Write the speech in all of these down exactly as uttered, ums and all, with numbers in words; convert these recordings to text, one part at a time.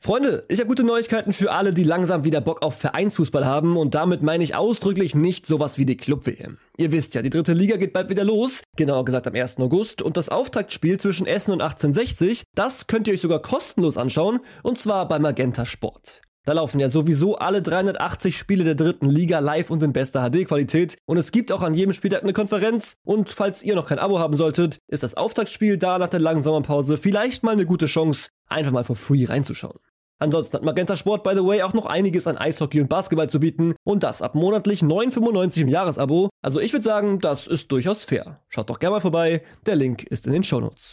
Freunde, ich habe gute Neuigkeiten für alle, die langsam wieder Bock auf Vereinsfußball haben und damit meine ich ausdrücklich nicht sowas wie die Club-W M. Ihr wisst ja, die dritte Liga geht bald wieder los, genauer gesagt am ersten August und das Auftaktspiel zwischen Essen und achtzehnhundertsechzig, das könnt ihr euch sogar kostenlos anschauen und zwar bei Magenta Sport. Da laufen ja sowieso alle dreihundertachtzig Spiele der dritten Liga live und in bester H D-Qualität und es gibt auch an jedem Spieltag eine Konferenz und falls ihr noch kein Abo haben solltet, ist das Auftaktspiel da nach der langen Sommerpause vielleicht mal eine gute Chance, einfach mal for free reinzuschauen. Ansonsten hat Magenta Sport, by the way, auch noch einiges an Eishockey und Basketball zu bieten und das ab monatlich neun fünfundneunzig im Jahresabo. Also ich würde sagen, das ist durchaus fair. Schaut doch gerne mal vorbei, der Link ist in den Shownotes.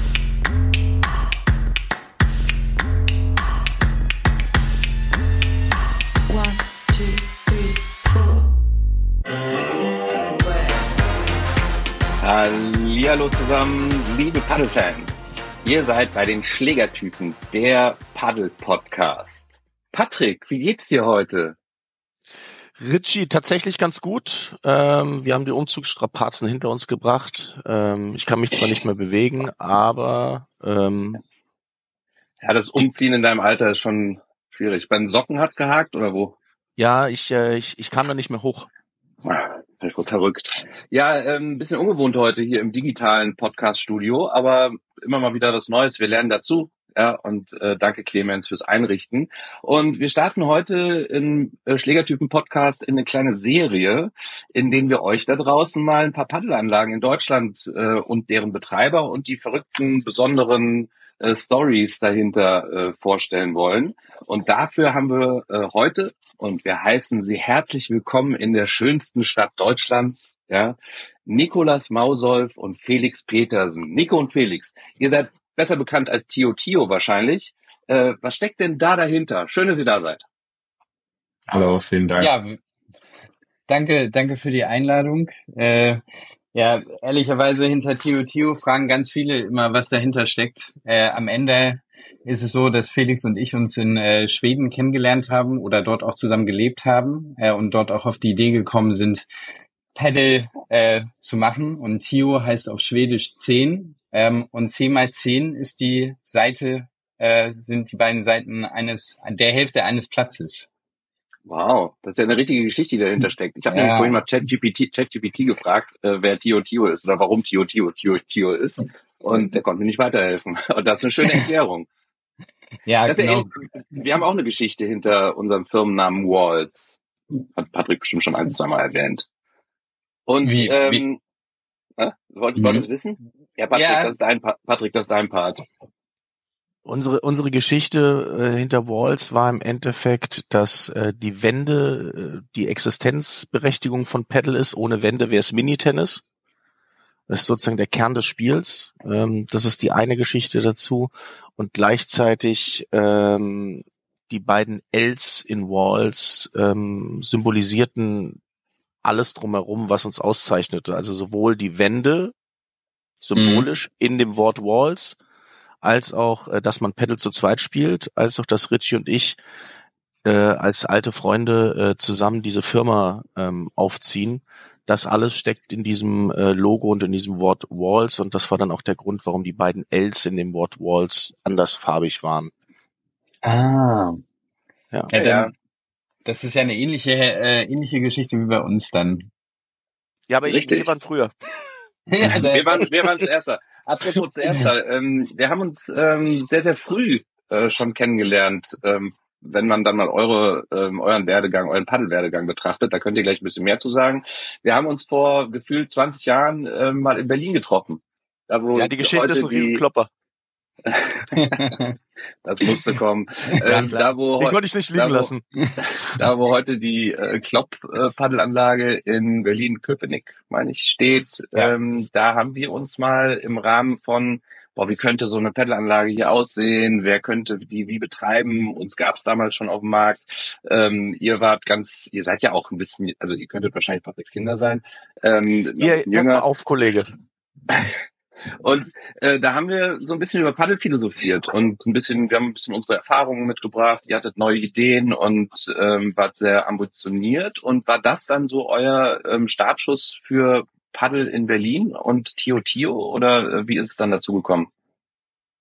Hallihallo zusammen, liebe Paddelfans. Ihr seid bei den Schlägertypen, der Paddel-Podcast. Patrick, wie geht's dir heute? Richie, tatsächlich ganz gut. Ähm, wir haben die Umzugsstrapazen hinter uns gebracht. Ähm, ich kann mich zwar nicht mehr bewegen, aber... Ähm, ja, das Umziehen in deinem Alter ist schon schwierig. Bei den Socken hat's gehakt oder wo? Ja, ich, äh, ich, ich kam da nicht mehr hoch. Ich wurde verrückt. Ja, ähm, ein bisschen ungewohnt heute hier im digitalen Podcast-Studio, aber immer mal wieder was Neues. Wir lernen dazu. Ja, und äh, danke Clemens fürs Einrichten. Und wir starten heute im äh, Schlägertypen-Podcast in eine kleine Serie, in denen wir euch da draußen mal ein paar Paddelanlagen in Deutschland äh, und deren Betreiber und die verrückten, besonderen äh, Stories dahinter äh, vorstellen wollen. Und dafür haben wir äh, heute, und wir heißen Sie herzlich willkommen in der schönsten Stadt Deutschlands, ja, Nikolas Mausolf und Felix Petersen. Nico und Felix, ihr seid besser bekannt als Tio Tio wahrscheinlich. Äh, was steckt denn da dahinter? Schön, dass ihr da seid. Hallo, vielen Dank. Ja, danke, danke für die Einladung. Äh, ja, ehrlicherweise hinter Tio Tio fragen ganz viele immer, was dahinter steckt. Äh, am Ende ist es so, dass Felix und ich uns in äh, Schweden kennengelernt haben oder dort auch zusammen gelebt haben äh, und dort auch auf die Idee gekommen sind, Paddle äh, zu machen. Und Tio heißt auf Schwedisch zehn. Ähm, und zehn mal zehn ist die Seite, äh, sind die beiden Seiten eines, der Hälfte eines Platzes. Wow, das ist ja eine richtige Geschichte, die dahinter steckt. Ich habe Ja. nämlich vorhin mal ChatGPT ChatGPT gefragt, äh, wer Tio Tio ist oder warum Tio Tio Tio Tio ist. Und der konnte mir nicht weiterhelfen. Und das ist eine schöne Erklärung. Ja, Das ist ja genau. ähnlich. Wir haben auch eine Geschichte hinter unserem Firmennamen Walls. Hat Patrick bestimmt schon ein, zweimal erwähnt. Und Wie- ähm, äh, wollt, Mhm. wollt ihr es wissen? Ja, Patrick, Ja. das ist dein Pa- Patrick, das ist dein Part. Unsere unsere Geschichte äh, hinter Walls war im Endeffekt, dass äh, die Wände äh, die Existenzberechtigung von Paddle ist. Ohne Wände wäre es Minitennis. Das ist sozusagen der Kern des Spiels. Ähm, das ist die eine Geschichte dazu. Und gleichzeitig ähm, die beiden Ls in Walls ähm, symbolisierten alles drumherum, was uns auszeichnete. Also sowohl die Wände, symbolisch in dem Wort Walls, als auch, äh, dass man Paddle zu zweit spielt, als auch, dass Richie und ich äh, als alte Freunde äh, zusammen diese Firma ähm, aufziehen. Das alles steckt in diesem äh, Logo und in diesem Wort Walls und das war dann auch der Grund, warum die beiden Ls in dem Wort Walls andersfarbig waren. Ah. Ja. Ja, Ja, dann, das ist ja eine ähnliche, äh, ähnliche Geschichte wie bei uns dann. Ja, aber ich, Richtig. wir waren früher. Ja, da- Wir waren, wir waren zuerst. Apropos zuerst, ähm, wir haben uns ähm, sehr, sehr früh äh, schon kennengelernt. Ähm, wenn man dann mal eure, ähm, euren Werdegang, euren Paddelwerdegang betrachtet, da könnt ihr gleich ein bisschen mehr zu sagen. Wir haben uns vor gefühlt zwanzig Jahren ähm, mal in Berlin getroffen. Da, wo Ja, die Geschichte heute ist ein die- Riesenklopper. Das musste kommen. Ja, ähm, klar. da, wo, Den konnte ich nicht liegen da, wo, lassen. Da, wo heute die äh, Klopp-Paddelanlage in Berlin-Köpenick, meine ich, steht, Ja. ähm, da haben wir uns mal im Rahmen von, boah, wie könnte so eine Paddelanlage hier aussehen, wer könnte die wie betreiben, uns gab es damals schon auf dem Markt. Ähm, ihr wart ganz, ihr seid ja auch ein bisschen, also ihr könntet wahrscheinlich Patricks Kinder sein. Ähm, noch ein Ihr, bisschen pass mal jünger. auf, Kollege. Und äh, da haben wir so ein bisschen über Paddel philosophiert und ein bisschen, wir haben ein bisschen unsere Erfahrungen mitgebracht. Ihr hattet neue Ideen und ähm, wart sehr ambitioniert. Und war das dann so euer ähm, Startschuss für Paddel in Berlin und Tio Tio oder äh, wie ist es dann dazu gekommen?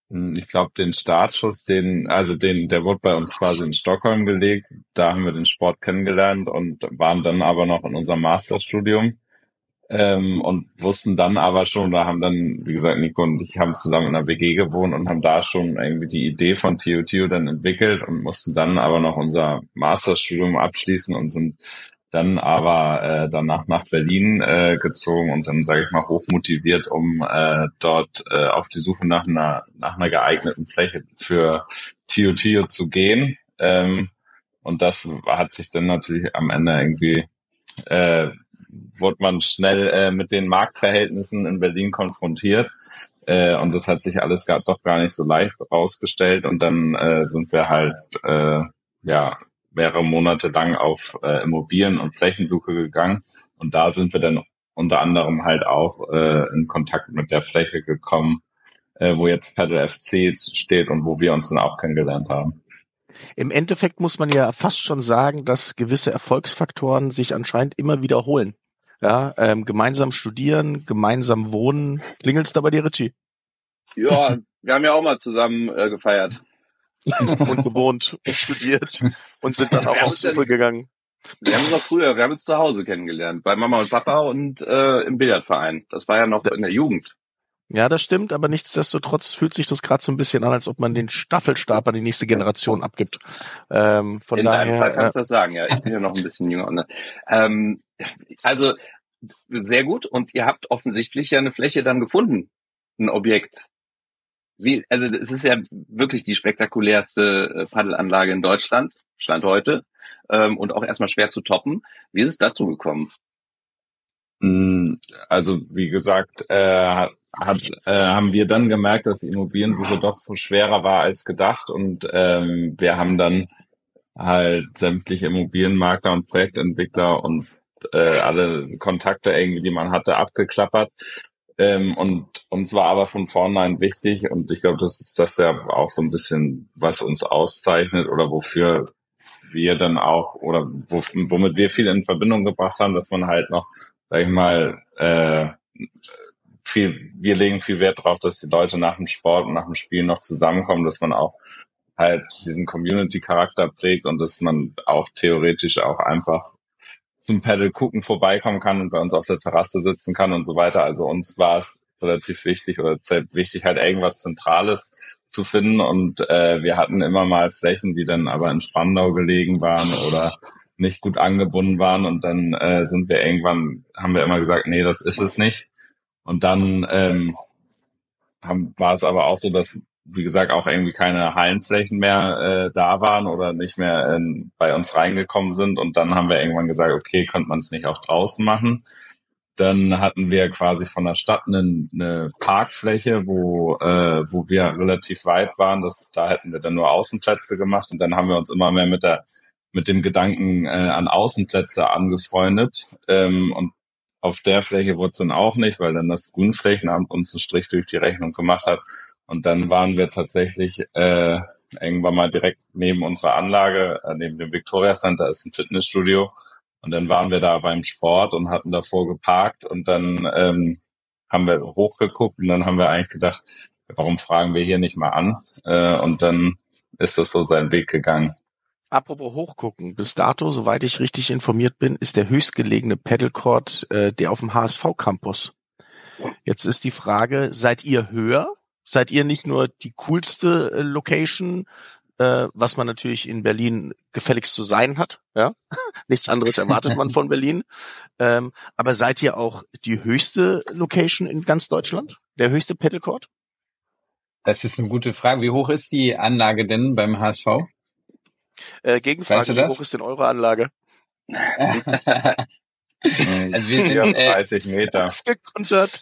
Ich glaube, den Startschuss, den, also den, der wurde bei uns quasi in Stockholm gelegt. Da haben wir den Sport kennengelernt und waren dann aber noch in unserem Masterstudium. Ähm, und wussten dann aber schon, da haben dann, wie gesagt, Nico und ich haben zusammen in einer W G gewohnt und haben da schon irgendwie die Idee von T U T U dann entwickelt und mussten dann aber noch unser Masterstudium abschließen und sind dann aber äh, danach nach Berlin äh, gezogen und dann, sage ich mal, hochmotiviert, um äh, dort äh, auf die Suche nach einer nach einer geeigneten Fläche für T U T U zu gehen. Ähm, und das hat sich dann natürlich am Ende irgendwie äh, wurde man schnell äh, mit den Marktverhältnissen in Berlin konfrontiert. Äh, und das hat sich alles gar, doch gar nicht so leicht rausgestellt. Und dann äh, sind wir halt äh, ja mehrere Monate lang auf äh, Immobilien- und Flächensuche gegangen. Und da sind wir dann unter anderem halt auch äh, in Kontakt mit der Fläche gekommen, äh, wo jetzt Paddle F C steht und wo wir uns dann auch kennengelernt haben. Im Endeffekt muss man ja fast schon sagen, dass gewisse Erfolgsfaktoren sich anscheinend immer wiederholen. Ja, ähm, gemeinsam studieren, gemeinsam wohnen. Klingelt's da bei dir, Richie? Ja, wir haben ja auch mal zusammen äh, gefeiert. Und gewohnt und studiert und sind dann auch auf Suche gegangen. Wir haben uns auch früher, wir haben uns zu Hause kennengelernt, bei Mama und Papa und äh, im Billardverein. Das war ja noch in der Jugend. Ja, das stimmt, aber nichtsdestotrotz fühlt sich das gerade so ein bisschen an, als ob man den Staffelstab an die nächste Generation abgibt. Ähm, von in daher, deinem Fall kannst du äh, das sagen, ja. Ich bin ja noch ein bisschen jünger. Ne? Ähm, also sehr gut. Und ihr habt offensichtlich ja eine Fläche dann gefunden, ein Objekt. Wie, also es ist ja wirklich die spektakulärste Paddelanlage in Deutschland, Stand heute, ähm, und auch erstmal schwer zu toppen. Wie ist es dazu gekommen? Also wie gesagt, äh, hat, äh, haben wir dann gemerkt, dass die Immobiliensuche doch schwerer war als gedacht und ähm, wir haben dann halt sämtliche Immobilienmakler und Projektentwickler und äh, alle Kontakte irgendwie, die man hatte, abgeklappert. Ähm, und uns war aber von vornherein wichtig und ich glaube, das ist das ja auch so ein bisschen, was uns auszeichnet oder wofür wir dann auch oder wo, womit wir viel in Verbindung gebracht haben, dass man halt noch, sag ich mal, äh, viel, wir legen viel Wert darauf, dass die Leute nach dem Sport und nach dem Spiel noch zusammenkommen, dass man auch halt diesen Community-Charakter prägt und dass man auch theoretisch auch einfach zum Paddle gucken vorbeikommen kann und bei uns auf der Terrasse sitzen kann und so weiter. Also uns war es relativ wichtig oder wichtig, halt irgendwas Zentrales zu finden und äh, wir hatten immer mal Flächen, die dann aber in Spandau gelegen waren oder nicht gut angebunden waren und dann äh, sind wir irgendwann, haben wir immer gesagt, nee, das ist es nicht. Und dann ähm, haben, war es aber auch so, dass, wie gesagt, auch irgendwie keine Hallenflächen mehr äh, da waren oder nicht mehr in, bei uns reingekommen sind. Und dann haben wir irgendwann gesagt, okay, könnte man es nicht auch draußen machen. Dann hatten wir quasi von der Stadt eine, eine Parkfläche, wo äh, wo wir relativ weit waren. Das, da hätten wir dann nur Außenplätze gemacht. Und dann haben wir uns immer mehr mit der mit dem Gedanken äh, an Außenplätze angefreundet. Ähm, und auf der Fläche wurde es dann auch nicht, weil dann das Grünflächenamt uns einen Strich durch die Rechnung gemacht hat. Und dann waren wir tatsächlich äh, irgendwann mal direkt neben unserer Anlage, äh, neben dem Victoria Center ist ein Fitnessstudio. Und dann waren wir da beim Sport und hatten davor geparkt. Und dann ähm, haben wir hochgeguckt und dann haben wir eigentlich gedacht, warum fragen wir hier nicht mal an? Äh, und dann ist das so seinen Weg gegangen. Apropos hochgucken, bis dato, soweit ich richtig informiert bin, ist der höchstgelegene Paddlecourt äh, der auf dem H S V-Campus. Jetzt ist die Frage, seid ihr höher? Seid ihr nicht nur die coolste äh, Location, äh, was man natürlich in Berlin gefälligst zu sein hat? Ja, nichts anderes erwartet man von Berlin. Ähm, aber seid ihr auch die höchste Location in ganz Deutschland? Der höchste Paddlecourt? Das ist eine gute Frage. Wie hoch ist die Anlage denn beim H S V? Äh, Gegenfrage, Weißt du wie das? hoch ist denn eure Anlage? Also wir sind äh, dreißig Meter. Gekontert.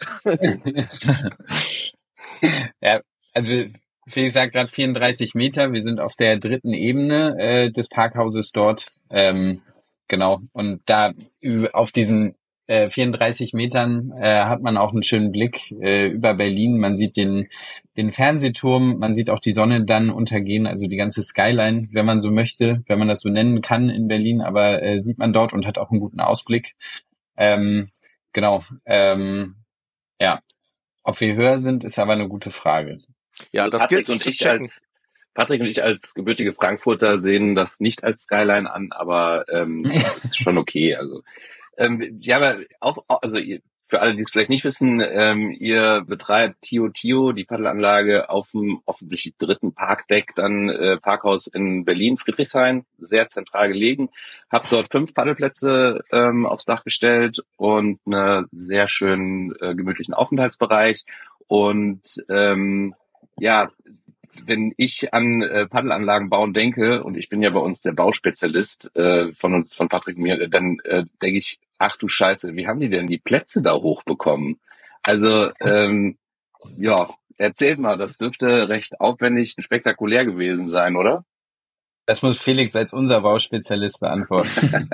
Ja, also Felix sagt gerade vierunddreißig Meter. Wir sind auf der dritten Ebene äh, des Parkhauses dort. Ähm, genau. Und da ü- auf diesen äh, vierunddreißig Metern äh, hat man auch einen schönen Blick äh, über Berlin. Man sieht den den Fernsehturm, man sieht auch die Sonne dann untergehen, also die ganze Skyline, wenn man so möchte, wenn man das so nennen kann in Berlin, aber äh, sieht man dort und hat auch einen guten Ausblick. Ähm, genau. Ähm, ja. Ob wir höher sind, ist aber eine gute Frage. Ja, Also das Patrick gilt und zu ich checken. als Patrick und ich als gebürtige Frankfurter sehen das nicht als Skyline an, aber ähm, das ist schon okay. Also ähm, ja, aber auch, auch also ihr, für alle, die es vielleicht nicht wissen, ähm, ihr betreibt Tio Tio, die Paddelanlage auf dem offensichtlich dritten Parkdeck, dann äh, Parkhaus in Berlin, Friedrichshain, sehr zentral gelegen. Habt dort fünf Paddelplätze ähm, aufs Dach gestellt und einen sehr schönen äh, gemütlichen Aufenthaltsbereich. Und ähm, ja, wenn ich an äh, Paddelanlagen bauen denke, und ich bin ja bei uns der Bauspezialist äh, von uns, von Patrick und mir, dann äh, denke ich, ach du Scheiße, wie haben die denn die Plätze da hochbekommen? Also, ähm, ja, erzählt mal, das dürfte recht aufwendig und spektakulär gewesen sein, oder? Das muss Felix als unser Bauspezialist beantworten.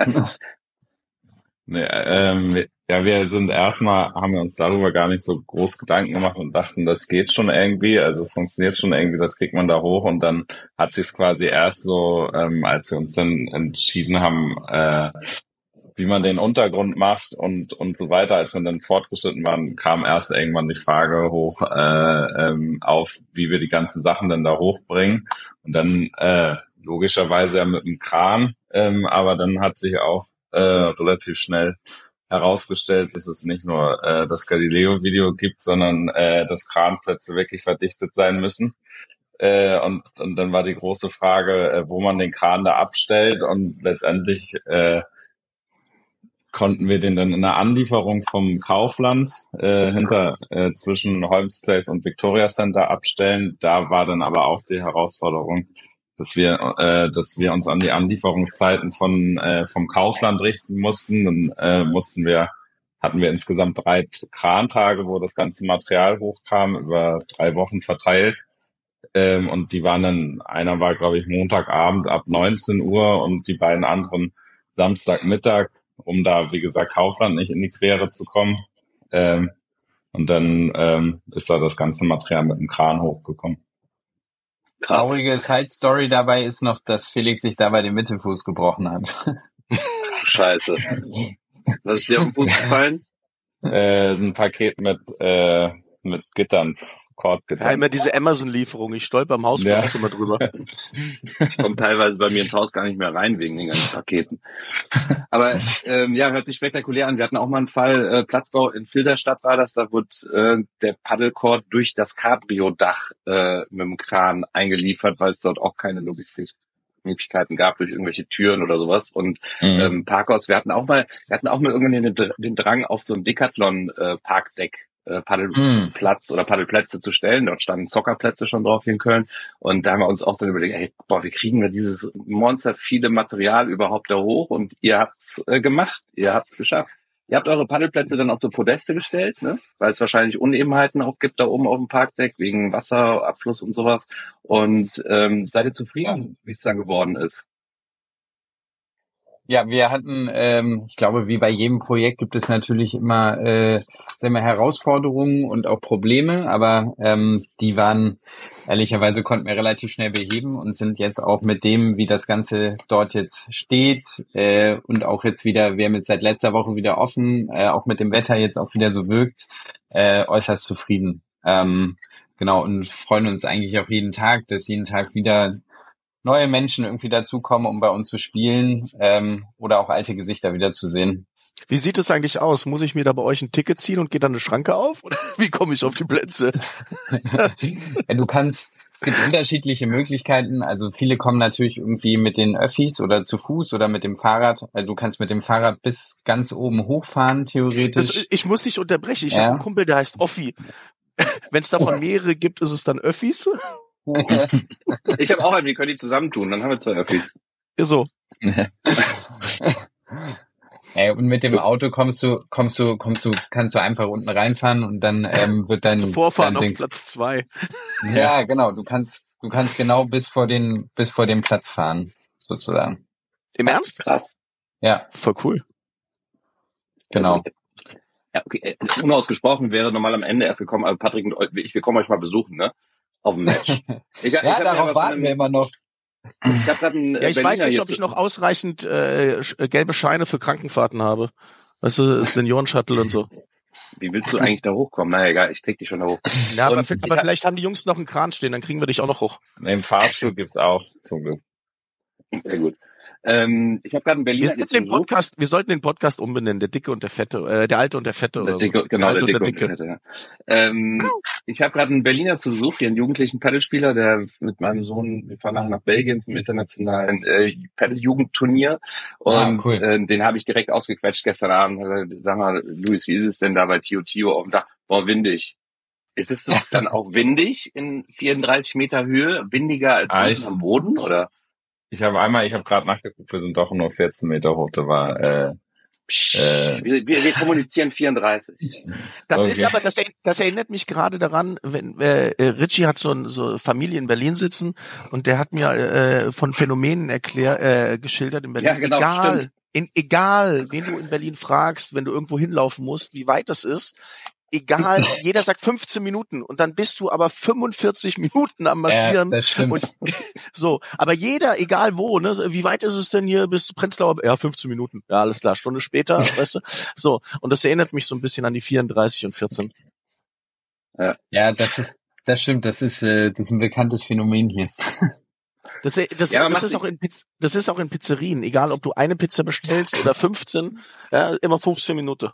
Nee, ähm, ja, wir sind erstmal, haben wir uns darüber gar nicht so groß Gedanken gemacht und dachten, das geht schon irgendwie, also es funktioniert schon irgendwie, das kriegt man da hoch, und dann hat sich es quasi erst so, ähm, als wir uns dann entschieden haben, äh, wie man den Untergrund macht und und so weiter, als wir dann fortgeschritten waren, kam erst irgendwann die Frage hoch äh, ähm, auf, wie wir die ganzen Sachen dann da hochbringen, und dann äh, logischerweise ja mit dem Kran, ähm, aber dann hat sich auch äh, relativ schnell herausgestellt, dass es nicht nur äh, das Galileo-Video gibt, sondern äh, dass Kranplätze wirklich verdichtet sein müssen. Äh, und, und dann war die große Frage, äh, wo man den Kran da abstellt, und letztendlich äh, konnten wir den dann in der Anlieferung vom Kaufland äh, hinter äh, zwischen Holmes Place und Victoria Center abstellen. Da war dann aber auch die Herausforderung, dass wir äh, dass wir uns an die Anlieferungszeiten von äh, vom Kaufland richten mussten. Dann äh, mussten wir hatten wir insgesamt drei Krantage, wo das ganze Material hochkam, über drei Wochen verteilt. Ähm, und die waren dann, einer war, glaube ich, Montagabend ab neunzehn Uhr und die beiden anderen Samstagmittag, um da, wie gesagt, Kaufland nicht in die Quere zu kommen. Ähm, und dann ähm, ist da das ganze Material mit dem Kran hochgekommen. Krass. Traurige Side-Story dabei ist noch, dass Felix sich dabei den Mittelfuß gebrochen hat. Scheiße. Was ist dir auf den Fuß gefallen? Äh, ein Paket mit äh, mit Gittern, Kordgittern. Ja, immer diese Amazon-Lieferung. Ich stolper am Haus Ja. immer drüber. Ich komme teilweise bei mir ins Haus gar nicht mehr rein wegen den ganzen Paketen. Aber ähm, ja, hört sich spektakulär an. Wir hatten auch mal einen Fall, äh, Platzbau in Filderstadt war das, da wurde äh, der Paddelcord durch das Cabrio-Dach äh, mit dem Kran eingeliefert, weil es dort auch keine Logistikmöglichkeiten gab durch irgendwelche Türen oder sowas. Und Mhm. ähm, Parkhaus, wir hatten auch mal, wir hatten auch mal irgendwann den, den Drang, auf so ein Decathlon-Parkdeck äh, Paddelplatz oder Paddelplätze zu stellen. Dort standen Soccerplätze schon drauf hier in Köln. Und da haben wir uns auch dann überlegt, hey, boah, wie kriegen wir dieses Monster viele Material überhaupt da hoch? Und ihr habt's äh, gemacht. Ihr habt's geschafft. Ihr habt eure Paddelplätze dann auf so Podeste gestellt, ne? Weil es wahrscheinlich Unebenheiten auch gibt da oben auf dem Parkdeck wegen Wasserabfluss und sowas. Und ähm, seid ihr zufrieden, wie es dann geworden ist? Ja, wir hatten, ähm, ich glaube, wie bei jedem Projekt gibt es natürlich immer, äh, sagen wir, Herausforderungen und auch Probleme, aber ähm, die waren, ehrlicherweise konnten wir relativ schnell beheben und sind jetzt auch mit dem, wie das Ganze dort jetzt steht äh, und auch jetzt wieder, wir haben jetzt seit letzter Woche wieder offen, äh, auch mit dem Wetter jetzt auch wieder so wirkt, äh, äußerst zufrieden. Ähm, genau, und freuen uns eigentlich auch jeden Tag, dass jeden Tag wieder neue Menschen irgendwie dazukommen, um bei uns zu spielen, ähm, oder auch alte Gesichter wieder zu sehen. Wie sieht es eigentlich aus? Muss ich mir da bei euch ein Ticket ziehen und geht dann eine Schranke auf? Oder wie komme ich auf die Plätze? Ja, du kannst, es gibt unterschiedliche Möglichkeiten. Also viele kommen natürlich irgendwie mit den Öffis oder zu Fuß oder mit dem Fahrrad. Also du kannst mit dem Fahrrad bis ganz oben hochfahren, theoretisch. Das, ich muss dich unterbrechen. Ich Ja. habe einen Kumpel, der heißt Offi. Wenn es davon mehrere gibt, ist es dann Öffis? Ich habe auch einen, wir können die zusammentun, dann haben wir zwei Öffis. Ja, so. Ey, und mit dem Auto kommst du, kommst du, kommst du, kannst du einfach unten reinfahren und dann ähm, wird dein, Zu Vorfahren dein auf Dings- Platz zwei. Ja, genau. Du kannst, du kannst genau bis vor den, bis vor den Platz fahren, sozusagen. Im Ernst? Krass. Ja, Voll cool. genau. Ja, okay. äh, Unausgesprochen wäre normal am Ende erst gekommen, aber Patrick und eu- ich, wir kommen euch mal besuchen, ne? Auf dem Match. Ich, Ja, darauf warten wir immer noch. Ich habe gerade einen Ja, ich Berliner weiß nicht, hier ob ich zu- noch ausreichend äh, sch- äh, gelbe Scheine für Krankenfahrten habe. Weißt du, Senioren-Shuttle und so. Wie willst du eigentlich da hochkommen? Naja, egal, ich krieg dich schon da hoch. Ja, aber, Und aber vielleicht haben die Jungs noch einen Kran stehen, dann kriegen wir dich auch noch hoch. Den Fahrstuhl gibt's auch, zum Glück. Sehr gut. Ähm, ich habe gerade einen Wir, Berliner sollten den Podcast, wir sollten den Podcast umbenennen, der Dicke und der Fette, äh, der Alte und der Fette Der oder Dicke, so. genau, der Alte der und Dicke der Dicke. und der Fette, ja. Ähm, ich habe gerade einen Berliner zu Besuch, hier einen jugendlichen Paddelspieler, der mit meinem Sohn, wir fahren nachher nach Belgien zum internationalen äh, Paddel-Jugendturnier und Ah, cool. äh, den habe ich direkt ausgequetscht gestern Abend. Also, sag mal, Luis, wie ist es denn da bei Tio Tio auf dem Dach? Boah, windig. Ist es dann auch windig in vierunddreißig Meter Höhe? Windiger als Ah, unten ich- am Boden, oder? Ich habe einmal, ich habe gerade nachgeguckt, wir sind doch nur vierzehn Meter hoch. Da war, äh, Psch, Äh. wir, wir, wir kommunizieren vierunddreißig. Das Okay. ist aber, das, er- das erinnert mich gerade daran, wenn äh, Richie hat so, ein, so Familie in Berlin sitzen und der hat mir äh, von Phänomenen erklär, äh, geschildert in Berlin. Ja, genau, egal, stimmt. in, egal, wen du in Berlin fragst, wenn du irgendwo hinlaufen musst, wie weit das ist, egal, jeder sagt fünfzehn Minuten und dann bist du aber fünfundvierzig Minuten am Ja, Marschieren. das stimmt. Und so, aber jeder, egal wo, ne, so, wie weit ist es denn hier bis Prenzlauer? Ja, fünfzehn Minuten. Ja, alles klar, Stunde später, weißt du? So, und das erinnert mich so ein bisschen an die vierunddreißig und vierzehn. Ja, das ist, das stimmt. Das ist, äh, das ist ein bekanntes Phänomen hier. Das, das, Ja, man das macht ist auch in Piz- das ist auch in Pizzerien, egal ob du eine Pizza bestellst oder fünfzehn, ja, immer fünfzehn Minuten.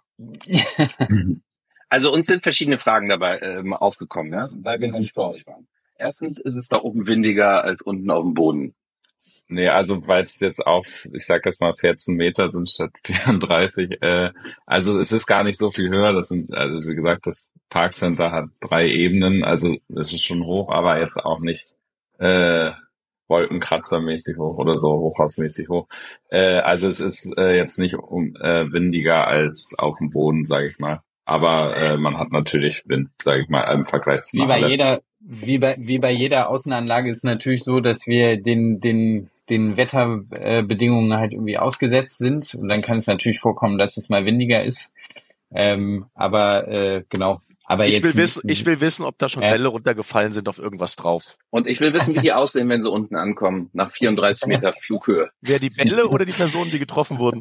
Also uns sind verschiedene Fragen dabei ähm, aufgekommen, ja, weil wir noch nicht vor euch waren. Erstens ist es da oben windiger als unten auf dem Boden. Nee, also weil es jetzt auf, ich sag jetzt mal vierzehn Meter sind statt vierunddreißig, äh, also es ist gar nicht so viel höher, das sind, also wie gesagt, das Parkcenter hat drei Ebenen, also es ist schon hoch, aber jetzt auch nicht äh, Wolkenkratzermäßig hoch oder so, hochhausmäßig hoch. Äh, also es ist äh, jetzt nicht um, äh, windiger als auf dem Boden, sage ich mal. Aber äh, man hat natürlich Wind, sage ich mal, im Vergleich zu Wie bei Halle. jeder, wie bei, wie bei jeder Außenanlage ist es natürlich so, dass wir den, den, den Wetterbedingungen halt irgendwie ausgesetzt sind. Und dann kann es natürlich vorkommen, dass es mal windiger ist. Ähm, aber äh, genau. Aber Ich jetzt will wissen, nicht- ich will wissen, ob da schon Ja. Bälle runtergefallen sind auf irgendwas drauf. Und ich will wissen, wie die aussehen, wenn sie unten ankommen, nach vierunddreißig Meter Flughöhe. Wer die Bälle oder die Personen, die getroffen wurden?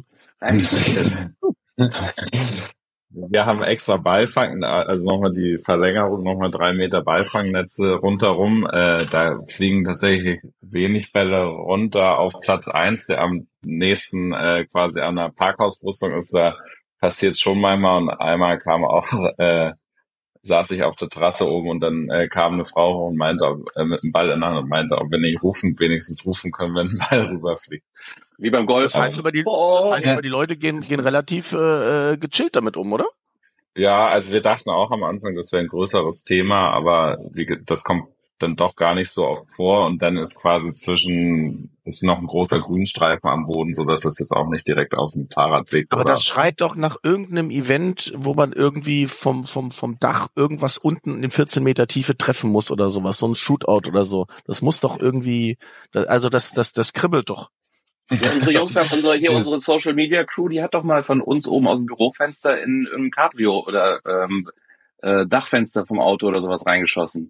Wir haben extra Ballfang, also nochmal die Verlängerung, nochmal drei Meter Ballfangnetze rundherum. Äh, da fliegen tatsächlich wenig Bälle runter auf Platz eins, der am nächsten äh, quasi an der Parkhausbrüstung ist. Da passiert schon manchmal und einmal kam auch, äh, saß ich auf der Terrasse oben und dann äh, kam eine Frau hoch und meinte, ob, äh, mit dem Ball in der Hand und meinte, ob wir nicht rufen, wenigstens rufen können, wenn ein Ball rüberfliegt. Wie beim Golf. Das heißt aber, die, Oh. das heißt aber, die Leute gehen, gehen relativ äh, äh, gechillt damit um, oder? Ja, also wir dachten auch am Anfang, das wäre ein größeres Thema, aber wie, ge- das kommt dann doch gar nicht so oft vor und dann ist quasi zwischen, ist noch ein großer Grünstreifen am Boden, so dass es jetzt auch nicht direkt auf dem Fahrradweg Aber oder das schreit doch nach irgendeinem Event, wo man irgendwie vom, vom, vom Dach irgendwas unten in vierzehn Meter Tiefe treffen muss oder sowas, so ein Shootout oder so. Das muss doch irgendwie, also das, das, das kribbelt doch. Ja, unsere Jungs haben unsere, hier unsere Social Media Crew, die hat doch mal von uns oben aus dem Bürofenster in irgendein Cabrio oder ähm, äh, Dachfenster vom Auto oder sowas reingeschossen.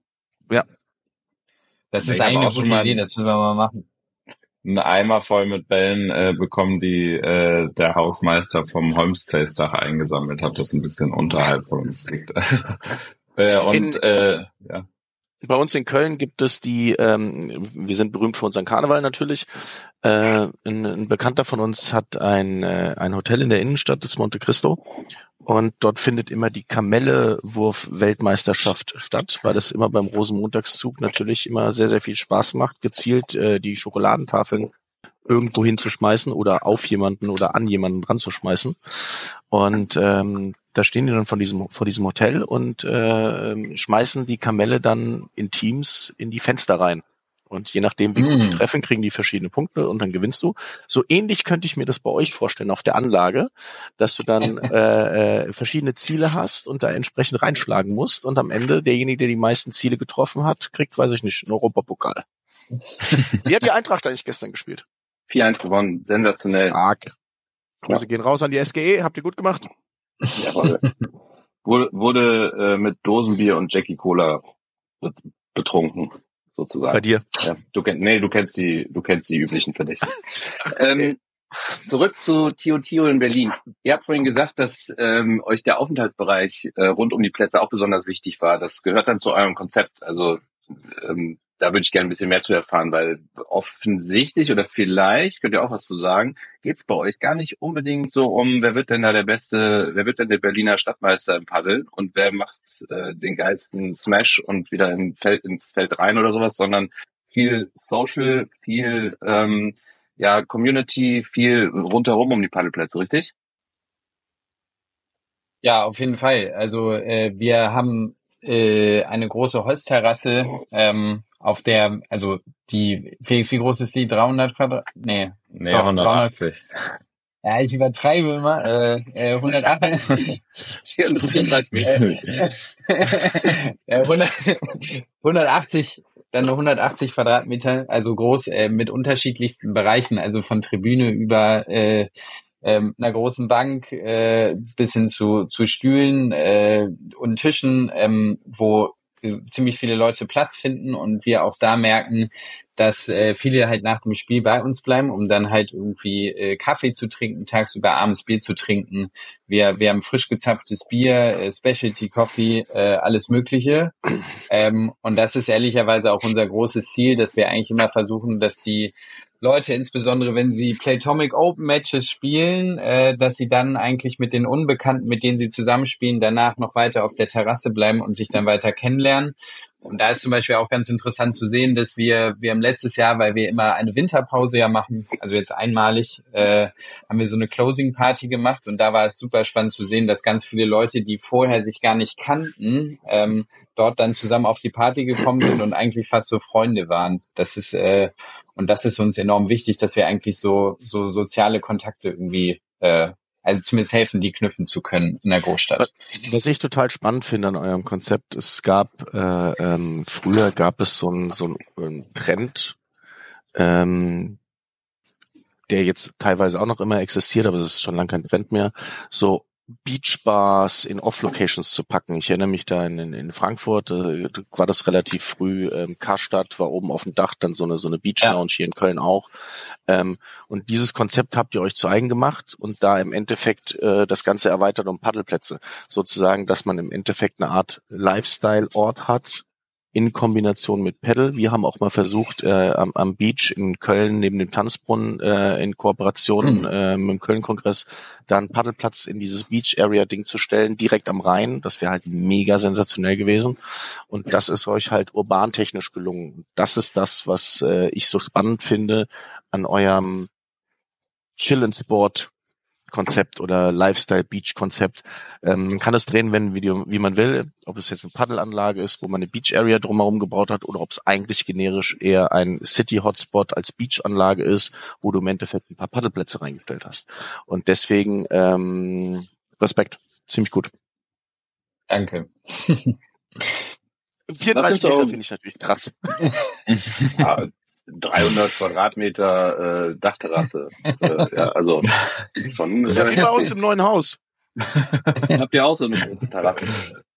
das Ich ist habe eigentlich eine auch schon gute mal- Idee, das müssen wir mal machen. einen Eimer voll mit Bällen äh, bekommen, die äh, der Hausmeister vom Holmes Place Dach eingesammelt hat, das ein bisschen unterhalb von uns liegt. äh, und In- äh, ja. Bei uns in Köln gibt es die, ähm, wir sind berühmt für unseren Karneval natürlich. Äh, ein, ein Bekannter von uns hat ein, äh, ein Hotel in der Innenstadt des Monte Cristo und dort findet immer die Kamelle-Wurf-Weltmeisterschaft statt, weil das immer beim Rosenmontagszug natürlich immer sehr, sehr viel Spaß macht, gezielt äh, die Schokoladentafeln irgendwo hinzuschmeißen oder auf jemanden oder an jemanden dran zu schmeißen. Und ähm, da stehen die dann von diesem, vor diesem Hotel und äh, schmeißen die Kamelle dann in Teams in die Fenster rein. Und je nachdem, wie gut die Mm. treffen, kriegen die verschiedene Punkte und dann gewinnst du. So ähnlich könnte ich mir das bei euch vorstellen auf der Anlage, dass du dann äh, äh, verschiedene Ziele hast und da entsprechend reinschlagen musst. Und am Ende derjenige, der die meisten Ziele getroffen hat, kriegt, weiß ich nicht, einen Europapokal. Wie hat die Eintracht eigentlich gestern gespielt? vier eins gewonnen, sensationell. Stark. Grüße gehen raus an die S G E, habt ihr gut gemacht? Jawohl. Wurde, wurde äh, mit Dosenbier und Jackie Cola bet- betrunken, sozusagen. Bei dir. Ja, du kennst, nee, du kennst die, du kennst die üblichen Verdächtigen. ähm, Zurück zu Tio Tio in Berlin. Ihr habt vorhin gesagt, dass ähm, euch der Aufenthaltsbereich äh, rund um die Plätze auch besonders wichtig war. Das gehört dann zu eurem Konzept. Also ähm, da würde ich gerne ein bisschen mehr zu erfahren, weil offensichtlich oder vielleicht, könnt ihr auch was zu sagen, geht es bei euch gar nicht unbedingt so um, wer wird denn da der beste, wer wird denn der Berliner Stadtmeister im Paddel und wer macht äh, den geilsten Smash und wieder in Feld, ins Feld rein oder sowas, sondern viel Social, viel ähm, ja Community, viel rundherum um die Paddelplätze, richtig? Ja, auf jeden Fall. Also äh, wir haben äh, eine große Holzterrasse, ähm, auf der, also die, Felix, wie groß ist die? dreihundert Quadrat? Nee, Nee, doch, hundertachtzig. Ja, ich übertreibe immer. Äh, äh, hundertachtzig. vierunddreißig Meter. äh, hundert, hundertachtzig, dann nur hundertachtzig Quadratmeter, also groß, äh, mit unterschiedlichsten Bereichen, also von Tribüne über äh, ähm, einer großen Bank äh, bis hin zu zu Stühlen äh, und Tischen, ähm, wo ziemlich viele Leute Platz finden und wir auch da merken, dass äh, viele halt nach dem Spiel bei uns bleiben, um dann halt irgendwie äh, Kaffee zu trinken, tagsüber abends Bier zu trinken. Wir wir haben frisch gezapftes Bier, äh, Specialty Coffee, äh, alles Mögliche. Ähm, und das ist ehrlicherweise auch unser großes Ziel, dass wir eigentlich immer versuchen, dass die Leute, insbesondere wenn sie Playtomic Open Matches spielen, äh, dass sie dann eigentlich mit den Unbekannten, mit denen sie zusammenspielen, danach noch weiter auf der Terrasse bleiben und sich dann weiter kennenlernen. Und da ist zum Beispiel auch ganz interessant zu sehen, dass wir, wir haben letztes Jahr, weil wir immer eine Winterpause ja machen, also jetzt einmalig, äh, haben wir so eine Closing Party gemacht und da war es super spannend zu sehen, dass ganz viele Leute, die vorher sich gar nicht kannten, ähm, dort dann zusammen auf die Party gekommen sind und eigentlich fast so Freunde waren. Das ist, äh, und das ist uns enorm wichtig, dass wir eigentlich so, so soziale Kontakte irgendwie, äh, also zumindest helfen, die knüpfen zu können in der Großstadt. Was ich total spannend finde an eurem Konzept, es gab, äh, ähm, früher gab es so einen so einen Trend, ähm, der jetzt teilweise auch noch immer existiert, aber es ist schon lange kein Trend mehr, so Beachbars in Off-Locations zu packen. Ich erinnere mich da in, in Frankfurt, äh, war das relativ früh, ähm, Karstadt war oben auf dem Dach, dann so eine so eine Beach-Lounge, hier in Köln auch. Ähm, und dieses Konzept habt ihr euch zu eigen gemacht und da im Endeffekt äh, das Ganze erweitert um Paddelplätze. Sozusagen, dass man im Endeffekt eine Art Lifestyle-Ort hat, in Kombination mit Paddle. Wir haben auch mal versucht, äh, am, am Beach in Köln neben dem Tanzbrunnen äh, in Kooperation mhm. äh, mit dem Köln-Kongress da einen Paddelplatz in dieses Beach-Area-Ding zu stellen, direkt am Rhein. Das wäre halt mega sensationell gewesen. Und das ist euch halt urbantechnisch gelungen. Das ist das, was äh, ich so spannend finde an eurem Chill-and-Sport Konzept oder Lifestyle-Beach-Konzept. Ähm, man kann es drehen, wenn, wie, die, wie man will, ob es jetzt eine Paddelanlage ist, wo man eine Beach-Area drumherum gebaut hat, oder ob es eigentlich generisch eher ein City-Hotspot als Beach-Anlage ist, wo du im Endeffekt ein paar Paddelplätze reingestellt hast. Und deswegen ähm, Respekt, ziemlich gut. Danke. vierunddreißig Meter finde ich natürlich krass. Ja, dreihundert Quadratmeter äh, Dachterrasse. äh, ja, also schon. Ja, wie bei uns im neuen Haus. Habt ihr auch so eine große Terrasse?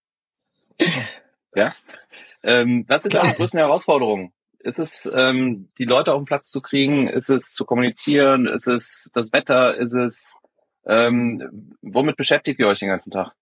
Ja. Ähm, was sind eure größten Herausforderungen? Ist es, ähm, die Leute auf den Platz zu kriegen? Ist es zu kommunizieren? Ist es das Wetter? Ist es, ähm, womit beschäftigt ihr euch den ganzen Tag?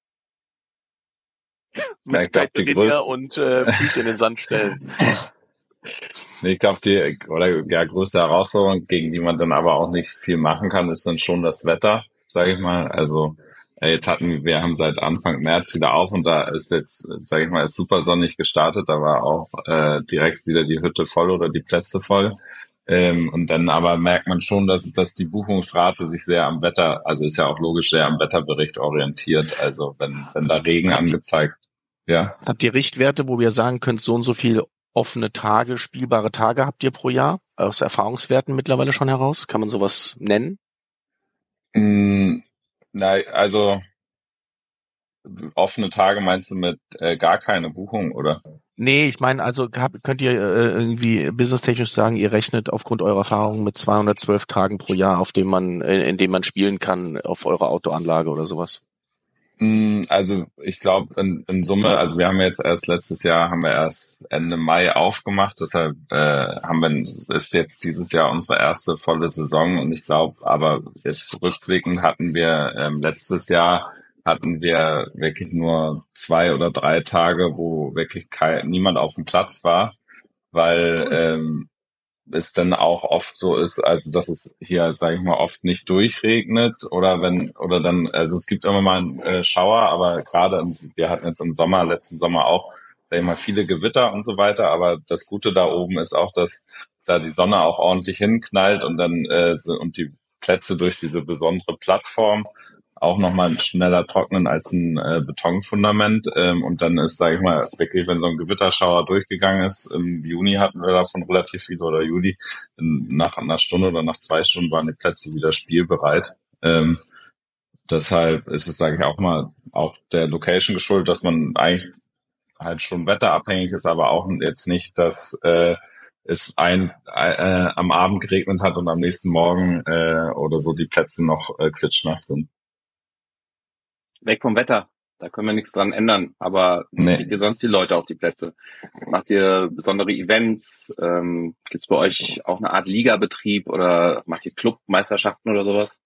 Mit Caipirinha und äh, Füße in den Sand stellen. Ich glaube, die oder ja größte Herausforderung, gegen die man dann aber auch nicht viel machen kann, ist dann schon das Wetter, sage ich mal. Also äh, jetzt hatten wir, wir haben seit Anfang März wieder auf und da ist jetzt, sage ich mal, ist super sonnig gestartet. Da war auch äh, direkt wieder die Hütte voll oder die Plätze voll. Ähm, und dann aber merkt man schon, dass dass die Buchungsrate sich sehr am Wetter, also ist ja auch logisch, sehr am Wetterbericht orientiert. Also wenn wenn da Regen angezeigt, ja. Habt ihr Richtwerte, wo ihr sagen könnt, so und so viele offene Tage, spielbare Tage habt ihr pro Jahr aus Erfahrungswerten mittlerweile schon heraus? Kann man sowas nennen? Mm, nein, also offene Tage meinst du mit äh, gar keine Buchung, oder? Nee, ich meine, also hab, könnt ihr äh, irgendwie businesstechnisch sagen, ihr rechnet aufgrund eurer Erfahrungen mit zweihundertzwölf Tagen pro Jahr, auf dem man, in, in dem man spielen kann, auf eurer Autoanlage oder sowas? Also ich glaube in, in Summe, also wir haben jetzt erst letztes Jahr, haben wir erst Ende Mai aufgemacht, deshalb äh, haben wir, ist jetzt dieses Jahr unsere erste volle Saison und ich glaube, aber jetzt rückblickend hatten wir ähm, letztes Jahr hatten wir wirklich nur zwei oder drei Tage, wo wirklich kein, niemand auf dem Platz war, weil ähm, es dann auch oft so ist, also dass es hier, sage ich mal, oft nicht durchregnet oder wenn oder dann, also es gibt immer mal einen äh, Schauer, aber gerade im, wir hatten jetzt im Sommer, letzten Sommer auch, sag ich mal, viele Gewitter und so weiter, aber das Gute da oben ist auch, dass da die Sonne auch ordentlich hinknallt und dann äh, und die Plätze durch diese besondere Plattform auch nochmal schneller trocknen als ein äh, Betonfundament. Ähm, und dann ist, sage ich mal, wirklich, wenn so ein Gewitterschauer durchgegangen ist, im Juni hatten wir davon relativ viel oder Juli, in, nach einer Stunde oder nach zwei Stunden waren die Plätze wieder spielbereit. Ähm, deshalb ist es, sage ich auch mal, auch der Location geschuldet, dass man eigentlich halt schon wetterabhängig ist, aber auch jetzt nicht, dass äh, es ein äh, am Abend geregnet hat und am nächsten Morgen äh, oder so die Plätze noch äh, klitschnass sind. Weg vom Wetter, da können wir nichts dran ändern. Aber Nee. wie kriegt ihr sonst die Leute auf die Plätze? Macht ihr besondere Events? Ähm, Gibt es bei euch auch eine Art Ligabetrieb oder macht ihr Clubmeisterschaften oder sowas?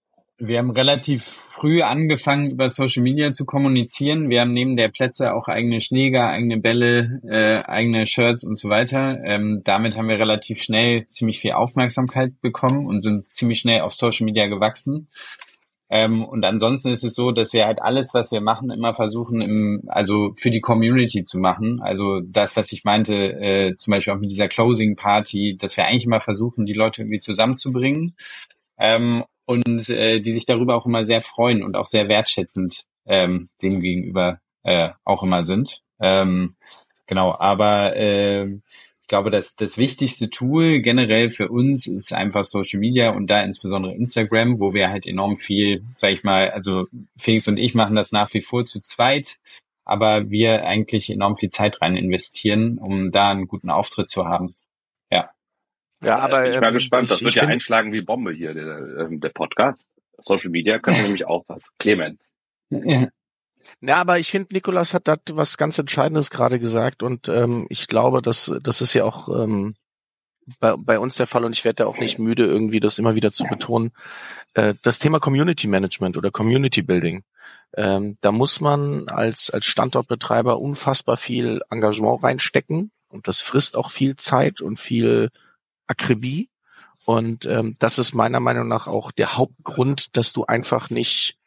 Wir haben relativ früh angefangen, über Social Media zu kommunizieren. Wir haben neben der Plätze auch eigene Schläger, eigene Bälle, äh, eigene Shirts und so weiter. Ähm, damit haben wir relativ schnell ziemlich viel Aufmerksamkeit bekommen und sind ziemlich schnell auf Social Media gewachsen. Ähm, und ansonsten ist es so, dass wir halt alles, was wir machen, immer versuchen, im, also für die Community zu machen. Also das, was ich meinte, äh, zum Beispiel auch mit dieser Closing Party, dass wir eigentlich immer versuchen, die Leute irgendwie zusammenzubringen. Ähm, und äh, die sich darüber auch immer sehr freuen und auch sehr wertschätzend ähm, dem gegenüber äh, auch immer sind. Ähm, genau, aber äh, ich glaube, dass das wichtigste Tool generell für uns ist einfach Social Media und da insbesondere Instagram, wo wir halt enorm viel, sag ich mal, also Felix und ich machen das nach wie vor zu zweit, aber wir eigentlich enorm viel Zeit rein investieren, um da einen guten Auftritt zu haben. Ja. Ja, aber ich war ähm, gespannt, ich, das wird ich ja find, einschlagen wie Bombe hier, der, der Podcast. Social Media können wir nämlich auch was. Clemens. Ja. Ja, aber ich finde, Nikolas hat da was ganz Entscheidendes gerade gesagt und ähm, ich glaube, dass das ist ja auch ähm, bei, bei uns der Fall und ich werde da auch nicht müde, irgendwie das immer wieder zu betonen. Äh, das Thema Community Management oder Community Building, ähm, da muss man als als Standortbetreiber unfassbar viel Engagement reinstecken und das frisst auch viel Zeit und viel Akribie und ähm, das ist meiner Meinung nach auch der Hauptgrund, dass du einfach nicht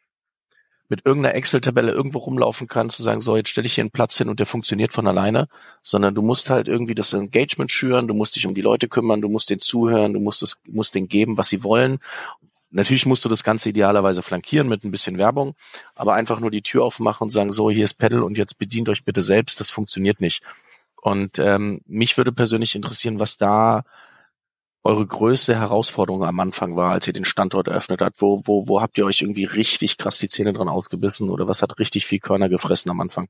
mit irgendeiner Excel-Tabelle irgendwo rumlaufen kannst und sagen, so, jetzt stelle ich hier einen Platz hin und der funktioniert von alleine, sondern du musst halt irgendwie das Engagement schüren, du musst dich um die Leute kümmern, du musst denen zuhören, du musst es, musst denen geben, was sie wollen. Natürlich musst du das Ganze idealerweise flankieren mit ein bisschen Werbung, aber einfach nur die Tür aufmachen und sagen, so, hier ist Pedal und jetzt bedient euch bitte selbst, das funktioniert nicht. Und ähm, mich würde persönlich interessieren, was da eure größte Herausforderung am Anfang war, als ihr den Standort eröffnet habt. Wo, wo, wo habt ihr euch irgendwie richtig krass die Zähne dran ausgebissen oder was hat richtig viel Körner gefressen am Anfang?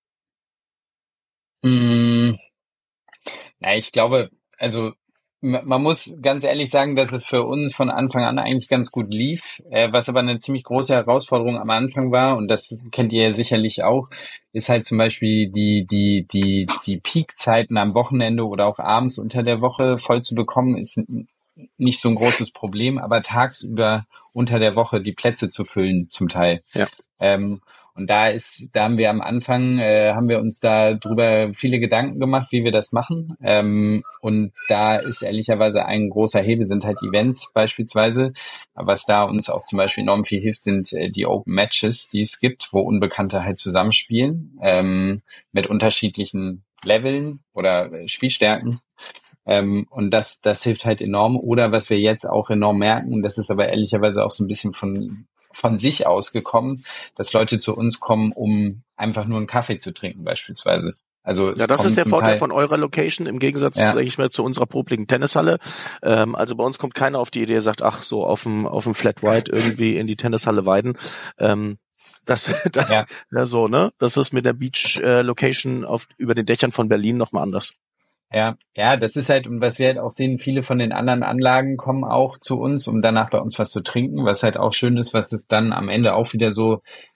Mm, na, ich glaube, also m- man muss ganz ehrlich sagen, dass es für uns von Anfang an eigentlich ganz gut lief. Äh, was aber eine ziemlich große Herausforderung am Anfang war, und das kennt ihr ja sicherlich auch, ist halt zum Beispiel die die die die Peakzeiten am Wochenende oder auch abends unter der Woche voll zu bekommen, ist n- nicht so ein großes Problem, aber tagsüber unter der Woche die Plätze zu füllen zum Teil. Ja. Ähm, und da ist, da haben wir am Anfang, äh, haben wir uns da drüber viele Gedanken gemacht, wie wir das machen. Ähm, und da ist ehrlicherweise ein großer Hebel, sind halt Events beispielsweise. Aber was da uns auch zum Beispiel enorm viel hilft, sind äh, die Open Matches, die es gibt, wo Unbekannte halt zusammenspielen, ähm, mit unterschiedlichen Leveln oder äh, Spielstärken. Ähm, und das, das hilft halt enorm. Oder was wir jetzt auch enorm merken, das ist aber ehrlicherweise auch so ein bisschen von von sich ausgekommen, dass Leute zu uns kommen, um einfach nur einen Kaffee zu trinken beispielsweise. Also es Ja, das kommen ist der zum Vorteil Teil, von eurer Location im Gegensatz, Ja. sage ich mal, zu unserer popligen Tennishalle. Ähm, also bei uns kommt keiner auf die Idee, sagt, ach so auf dem auf dem Flat White irgendwie in die Tennishalle weiden. Ähm, das, das Ja. ja so, ne? Das ist mit der Beach äh, Location auf über den Dächern von Berlin nochmal anders. Ja, ja, das ist halt, und was wir halt auch sehen, viele von den anderen Anlagen kommen auch zu uns, um danach bei uns was zu trinken, was halt auch schön ist, was es dann am Ende auch wieder so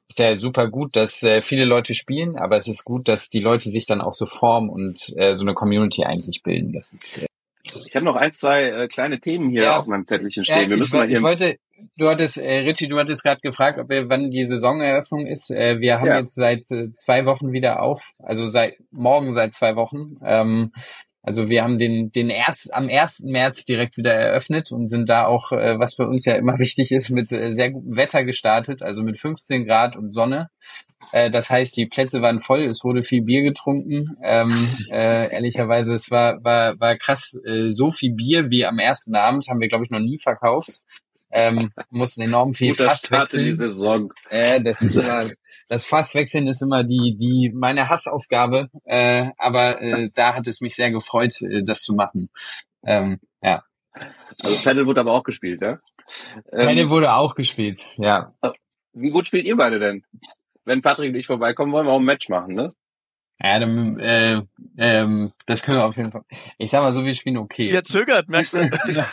ist ja super gut, dass äh, viele Leute spielen, aber es ist gut, dass die Leute sich dann auch so formen und äh, so eine Community eigentlich bilden. Das ist äh, Ich habe noch ein, zwei äh, kleine Themen hier Ja. auf meinem Zettelchen stehen. Ja, Wir ich, müssen wo- mal hier ich wollte, du hattest, äh, Richie, du hattest gerade gefragt, ob wir, wann die Saisoneröffnung ist. Äh, wir haben Ja. jetzt seit äh, zwei Wochen wieder auf, also seit morgen seit zwei Wochen. Ähm, also wir haben den den erst am ersten März direkt wieder eröffnet und sind da auch, äh, was für uns ja immer wichtig ist, mit äh, sehr gutem Wetter gestartet, also mit fünfzehn Grad und Sonne. Äh, das heißt, die Plätze waren voll, es wurde viel Bier getrunken. Ähm, äh, ehrlicherweise, es war war war krass. Äh, so viel Bier wie am ersten Abend haben wir, glaube ich, noch nie verkauft. Ähm, mussten enorm viel guter Fass Start in die wechseln. Saison. Äh, das ist immer, das Fasswechseln ist immer die die meine Hassaufgabe. Äh, aber äh, da hat es mich sehr gefreut, äh, das zu machen. Ähm, ja, Also Paddle wurde aber auch gespielt, ja? Penne Ähm, wurde auch gespielt. Ja. wie gut spielt ihr beide denn? Wenn Patrick und ich vorbeikommen, wollen wir auch ein Match machen, ne? Ja, dann, äh, ähm, das können wir auf jeden Fall. Ich sag mal so, wir spielen okay. Ihr zögert, merkst du?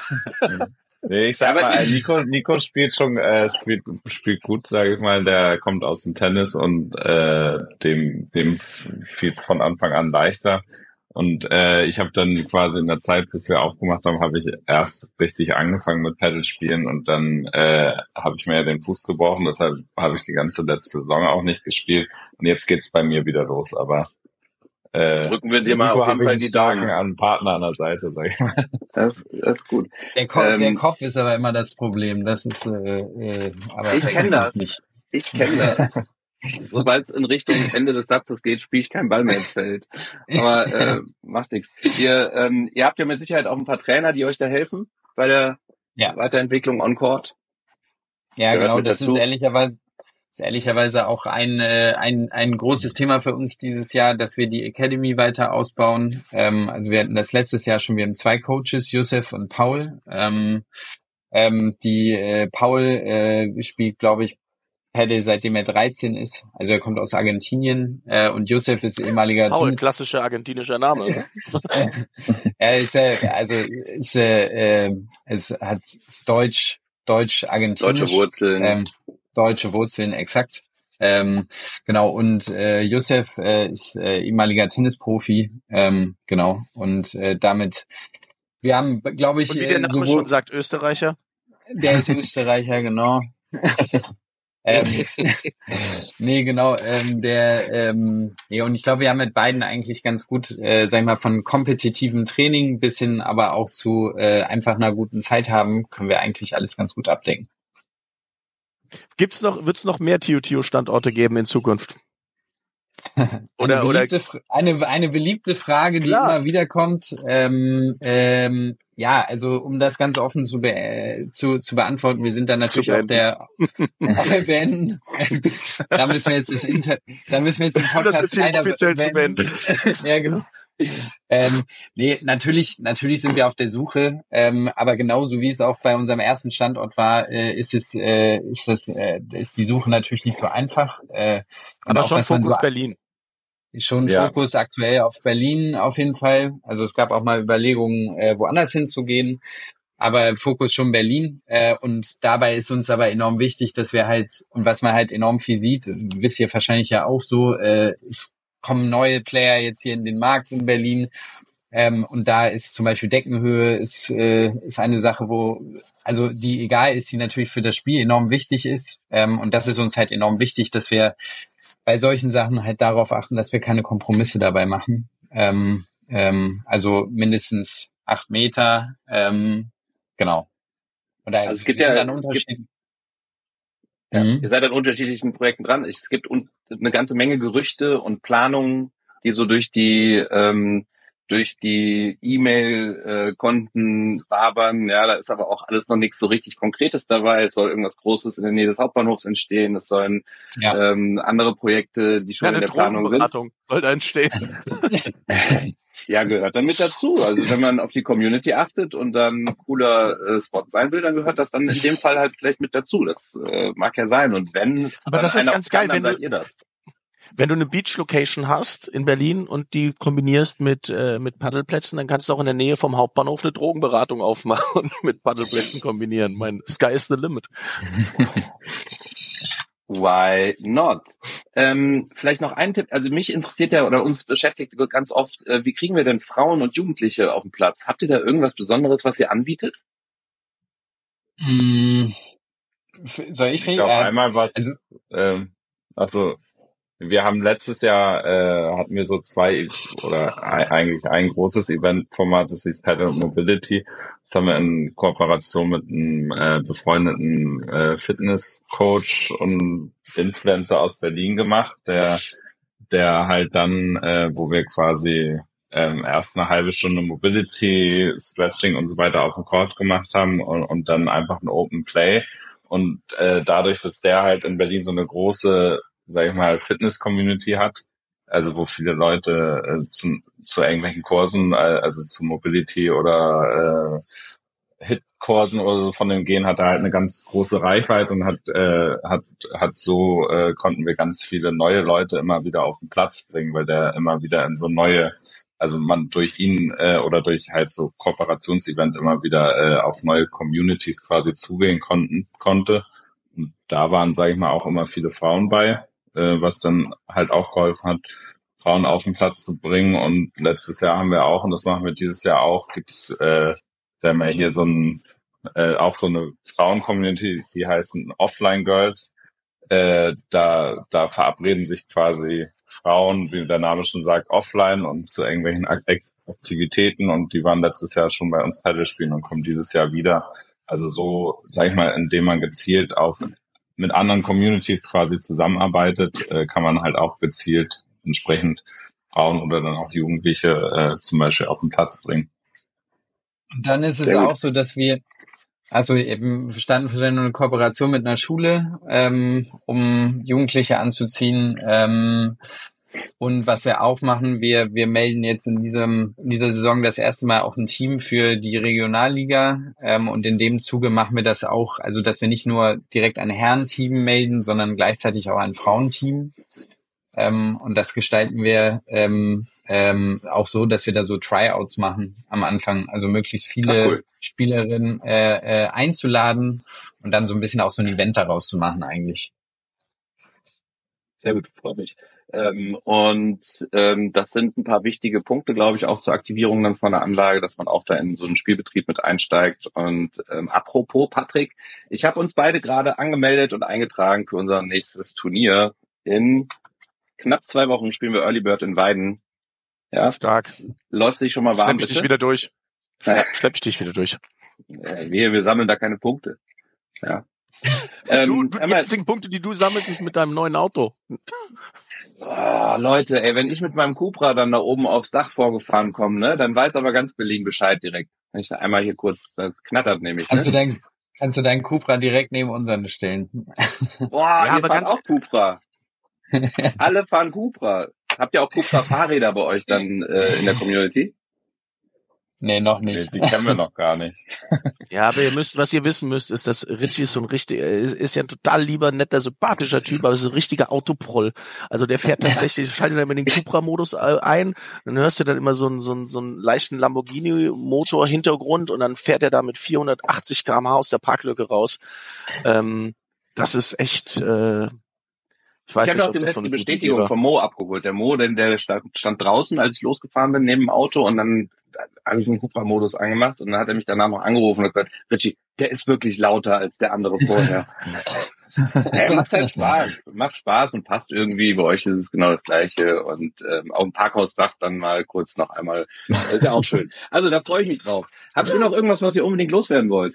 Nee, ich sag Aber mal, ich- Nico, Nico spielt schon, äh, spielt, spielt gut, sage ich mal. Der kommt aus dem Tennis und äh, dem, dem fiel's von Anfang an leichter. Und äh, ich habe dann quasi in der Zeit, bis wir aufgemacht haben, habe ich erst richtig angefangen mit Paddle spielen und dann äh, habe ich mir ja den Fuß gebrochen. Deshalb habe ich die ganze letzte Saison auch nicht gespielt. Und jetzt geht's bei mir wieder los. Aber äh, Drücken wir dir mal Nico auf jeden habe ich Fall einen die starken Daumen. an Partner an der Seite, sag ich mal. Das, das ist gut. Der, Ko Ähm, der Kopf ist aber immer das Problem. Das ist, äh, äh, aber Ich kenn das. nicht. Ich kenne das. Sobald es in Richtung Ende des Satzes geht, spiele ich keinen Ball mehr ins Feld. Aber äh, macht nichts. Ihr, ähm, ihr habt ja mit Sicherheit auch ein paar Trainer, die euch da helfen bei der Ja. Weiterentwicklung on Court. Ja, Gehört genau. mit Das dazu. ist ehrlicherweise, ist ehrlicherweise auch ein, äh, ein, ein großes Thema für uns dieses Jahr, dass wir die Academy weiter ausbauen. Ähm, also wir hatten das letztes Jahr schon, wir haben zwei Coaches, Josef und Paul. Ähm, ähm, die äh, Paul äh, spielt, glaube ich, Paddle, seitdem er dreizehn ist. Also er kommt aus Argentinien äh, und Josef ist ehemaliger Paul, Tennis- klassischer argentinischer Name. er ist äh, also ist äh, äh, es hat ist Deutsch Deutsch Argentinisch Deutsche Wurzeln. ähm, deutsche Wurzeln exakt ähm, genau und äh, Josef äh, ist äh, ehemaliger Tennisprofi ähm, genau und äh, damit wir haben glaube ich Und wie der äh, Name sowohl schon sagt, Österreicher. der ist Österreicher, genau. ähm, nee, genau, ähm, der, ähm, nee, und ich glaube, wir haben mit beiden eigentlich ganz gut, äh, sag ich mal, von kompetitivem Training bis hin aber auch zu äh, einfach einer guten Zeit haben, können wir eigentlich alles ganz gut abdecken. Gibt's noch, wird's noch mehr T U T U-Standorte geben in Zukunft? Oder, eine, oder, beliebte, Fra- eine, eine beliebte Frage, die Klar. immer wieder kommt. Ähm, ähm, ja, also um das ganz offen zu, be äh, zu, zu beantworten, wir sind dann natürlich Zu auf der äh, beenden. Da müssen wir jetzt das Inter da müssen wir jetzt den das Podcast jetzt hier leider offiziell zu beenden. ja, genau. Ähm, nee, natürlich, natürlich sind wir auf der Suche, ähm, aber genauso wie es auch bei unserem ersten Standort war, äh, ist es, äh, ist das, äh, ist die Suche natürlich nicht so einfach. Äh, und Aber auch, schon was man Fokus so Berlin. Schon Ja. Fokus aktuell auf Berlin auf jeden Fall. Also es gab auch mal Überlegungen, äh, woanders hinzugehen, aber Fokus schon Berlin. Äh, und dabei ist uns aber enorm wichtig, dass wir halt, und was man halt enorm viel sieht, wisst ihr wahrscheinlich ja auch so, äh, es kommen neue Player jetzt hier in den Markt in Berlin. Ähm, und da ist zum Beispiel Deckenhöhe ist, äh, ist eine Sache, wo, also die egal ist, die natürlich für das Spiel enorm wichtig ist. Ähm, und das ist uns halt enorm wichtig, dass wir bei solchen Sachen halt darauf achten, dass wir keine Kompromisse dabei machen. Ähm, ähm, also mindestens acht Meter, ähm, genau. Und da Also es gibt wir sind ja- dann Unterschied. Ja, Mhm. ihr seid an unterschiedlichen Projekten dran. Es gibt un eine ganze Menge Gerüchte und Planungen, die so durch die ähm, durch die E-Mail-Konten wabern. Ja, da ist aber auch alles noch nichts so richtig Konkretes dabei. Es soll irgendwas Großes in der Nähe des Hauptbahnhofs entstehen. Es sollen Ja. ähm, andere Projekte, die schon Ja, in eine der Planung sind. Drogenberatung soll da entstehen. Ja, gehört dann mit dazu. Also wenn man auf die Community achtet und dann ein cooler äh, Spot sein will, dann gehört das dann in dem Fall halt vielleicht mit dazu. Das äh, mag ja sein. Und wenn Aber dann das ist einer ganz kann, geil, dann wenn seid du- ihr das. Wenn du eine Beach-Location hast in Berlin und die kombinierst mit äh, mit Paddelplätzen, dann kannst du auch in der Nähe vom Hauptbahnhof eine Drogenberatung aufmachen und mit Paddelplätzen kombinieren. Mein Sky is the limit. Why not? Ähm, vielleicht noch ein Tipp, also mich interessiert ja oder uns beschäftigt ganz oft, äh, wie kriegen wir denn Frauen und Jugendliche auf den Platz? Habt ihr da irgendwas Besonderes, was ihr anbietet? Mm, soll ich? Ich glaube, Äh, einmal was, also, ähm, also wir haben letztes Jahr, äh, hatten wir so zwei oder ein, eigentlich ein großes Eventformat, das hieß Paddle Mobility. Das haben wir in Kooperation mit einem äh, befreundeten äh, Fitnesscoach und Influencer aus Berlin gemacht, der der halt dann, äh, wo wir quasi ähm, erst eine halbe Stunde Mobility, Stretching und so weiter auf dem Court gemacht haben und, und dann einfach ein Open Play. Und äh, dadurch, dass der halt in Berlin so eine große, sag ich mal, Fitness-Community hat, also wo viele Leute äh, zu, zu irgendwelchen Kursen, äh, also zu Mobility oder äh, Hit-Kursen oder so von dem gehen, hat er halt eine ganz große Reichweite und hat äh, hat hat so äh, konnten wir ganz viele neue Leute immer wieder auf den Platz bringen, weil der immer wieder in so neue, also man durch ihn äh, oder durch halt so Kooperationsevent immer wieder äh, auf neue Communities quasi zugehen konnten konnte. Und da waren, sage ich mal, auch immer viele Frauen bei, äh, was dann halt auch geholfen hat, Frauen auf den Platz zu bringen. Und letztes Jahr haben wir auch, und das machen wir dieses Jahr auch, gibt's äh, wir haben ja hier so ein äh, auch so eine Frauen-Community, die heißen Offline Girls. Äh, da da verabreden sich quasi Frauen, wie der Name schon sagt, offline und zu irgendwelchen Ak- Aktivitäten. Und die waren letztes Jahr schon bei uns Paddle spielen und kommen dieses Jahr wieder. Also so, sag ich mal, indem man gezielt auf mit anderen Communities quasi zusammenarbeitet, äh, kann man halt auch gezielt entsprechend Frauen oder dann auch Jugendliche äh, zum Beispiel auf den Platz bringen. und dann ist es Sehr gut. auch so, dass wir, also eben wir standen für eine Kooperation mit einer Schule, ähm, um Jugendliche anzuziehen. Ähm, und was wir auch machen, wir wir melden jetzt in diesem in dieser Saison das erste Mal auch ein Team für die Regionalliga. Ähm, und in dem Zuge machen wir das auch, also dass wir nicht nur direkt ein Herrenteam melden, sondern gleichzeitig auch ein Frauenteam. Ähm, und das gestalten wir ähm, ähm, auch so, dass wir da so Tryouts machen am Anfang. Also möglichst Ach, viele cool. Spielerinnen äh, äh, einzuladen und dann so ein bisschen auch so ein Event daraus zu machen eigentlich. Sehr gut, freut mich. Ähm, und ähm, das sind ein paar wichtige Punkte, glaube ich, auch zur Aktivierung dann von der Anlage, dass man auch da in so einen Spielbetrieb mit einsteigt. Und ähm, apropos Patrick, ich habe uns beide gerade angemeldet und eingetragen für unser nächstes Turnier. In knapp zwei Wochen spielen wir Early Bird in Weiden. Ja, Stark. läufst du dich schon mal warm, Schlepp ich dich bitte? wieder durch. Naja, Schlepp ich dich wieder durch. äh, wir, wir sammeln da keine Punkte. Ja. Du, Ähm, du, die einmal, einzigen Punkte, die du sammelst, ist mit deinem neuen Auto. oh, Leute, ey, wenn ich mit meinem Cupra dann da oben aufs Dach vorgefahren komme, ne, dann weiß aber ganz Berlin Bescheid direkt. Wenn ich da einmal hier kurz, das knattert nämlich, Kannst du ne? dein, kannst du deinen Cupra direkt neben unseren stellen? Boah, Ja, ihr aber fahrt ganz- auch Cupra. Alle fahren Cupra. Habt ihr auch Cupra-Fahrräder bei euch dann äh, in der Community? Nee, noch Nee, nicht. die kennen wir noch gar nicht. Ja, aber ihr müsst, was ihr wissen müsst, ist, dass Richie ist so ein richtig, er ist ist ja ein total lieber, netter, sympathischer Typ, aber ist ein richtiger Autoproll. Also der fährt tatsächlich, schaltet dann immer den Cupra-Modus ein, dann hörst du dann immer so einen, so einen, so einen leichten Lamborghini-Motor-Hintergrund und dann fährt er da mit vierhundertachtzig Kilometer pro Stunde aus der Parklücke raus. Ähm, das ist echt, äh, ich weiß Ich habe nicht, auch ob das demnächst so die eine gute Idee Bestätigung war. vom Mo abgeholt. Der Mo, denn der stand, stand draußen, als ich losgefahren bin, neben dem Auto und dann habe ich den Cupra-Modus angemacht und dann hat er mich danach noch angerufen und gesagt, Richie, der ist wirklich lauter als der andere vorher. Ja, macht halt Spaß. Macht Spaß und passt irgendwie. Bei euch ist es genau das Gleiche. Und ähm, auf dem Parkhausdach dann mal kurz noch einmal. Das ist ja auch schön. Also da freue ich mich drauf. Habt ihr noch irgendwas, was ihr unbedingt loswerden wollt?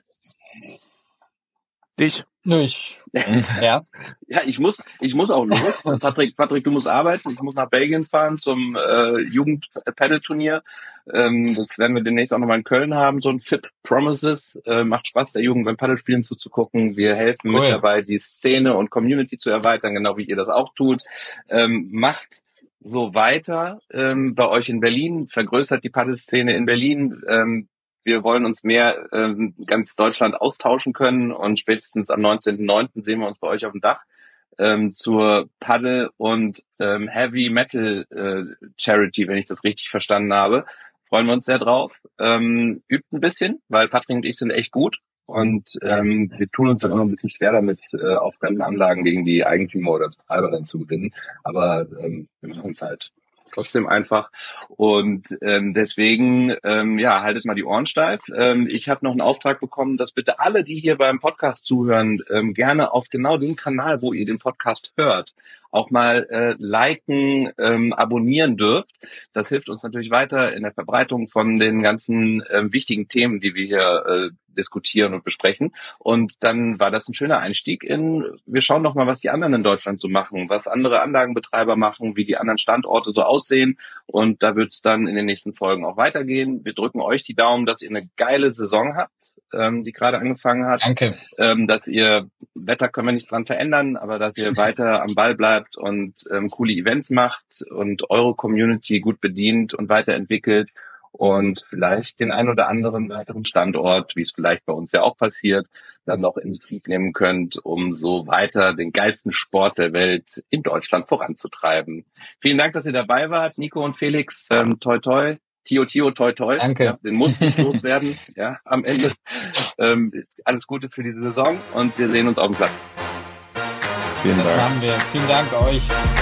Dich. Nö, ich, ja. Ja, ich muss, ich muss auch los. Patrick, Patrick, du musst arbeiten. Ich muss nach Belgien fahren zum äh, Jugend-Paddle-Turnier. Ähm, das werden wir demnächst auch nochmal in Köln haben, so ein F I P Promises. Äh, macht Spaß, der Jugend beim Paddlespielen zuzugucken. Wir helfen Cool. mit dabei, die Szene und Community zu erweitern, genau wie ihr das auch tut. Ähm, macht so weiter ähm, bei euch in Berlin, vergrößert die Paddle-Szene in Berlin. Ähm, wir wollen uns mehr ähm, ganz Deutschland austauschen können und spätestens am neunzehnten neunten sehen wir uns bei euch auf dem Dach ähm, zur Paddle- und ähm, Heavy Metal äh, Charity, wenn ich das richtig verstanden habe. Freuen wir uns sehr drauf. Ähm, übt ein bisschen, weil Patrick und ich sind echt gut Und ähm, wir tun uns dann immer ein bisschen schwer damit, äh, auf fremden Anlagen gegen die Eigentümer oder Betreiber zu gewinnen. Aber ähm, wir machen es halt trotzdem einfach. Und ähm, deswegen, ähm, ja, haltet mal die Ohren steif. Ähm, ich habe noch einen Auftrag bekommen, dass bitte alle, die hier beim Podcast zuhören, ähm, gerne auf genau dem Kanal, wo ihr den Podcast hört, auch mal äh, liken, ähm, abonnieren dürft. Das hilft uns natürlich weiter in der Verbreitung von den ganzen ähm, wichtigen Themen, die wir hier äh, diskutieren und besprechen. Und dann war das ein schöner Einstieg in, wir schauen doch mal, was die anderen in Deutschland so machen, was andere Anlagenbetreiber machen, wie die anderen Standorte so aussehen. Und da wird es dann in den nächsten Folgen auch weitergehen. Wir drücken euch die Daumen, dass ihr eine geile Saison habt, ähm, die gerade angefangen hat. Danke. Ähm, dass ihr, Wetter können wir nicht dran verändern, aber dass ihr weiter am Ball bleibt und ähm, coole Events macht und eure Community gut bedient und weiterentwickelt. Und vielleicht den ein oder anderen weiteren Standort, wie es vielleicht bei uns ja auch passiert, dann noch in Betrieb nehmen könnt, um so weiter den geilsten Sport der Welt in Deutschland voranzutreiben. Vielen Dank, dass ihr dabei wart, Nico und Felix. Ähm, toi toi, Tio Tio, toi toi. Danke. Ja, den musste ich loswerden, ja, am Ende. Ähm, alles Gute für diese Saison und wir sehen uns auf dem Platz. Vielen Das Dank. machen wir. Vielen Dank euch.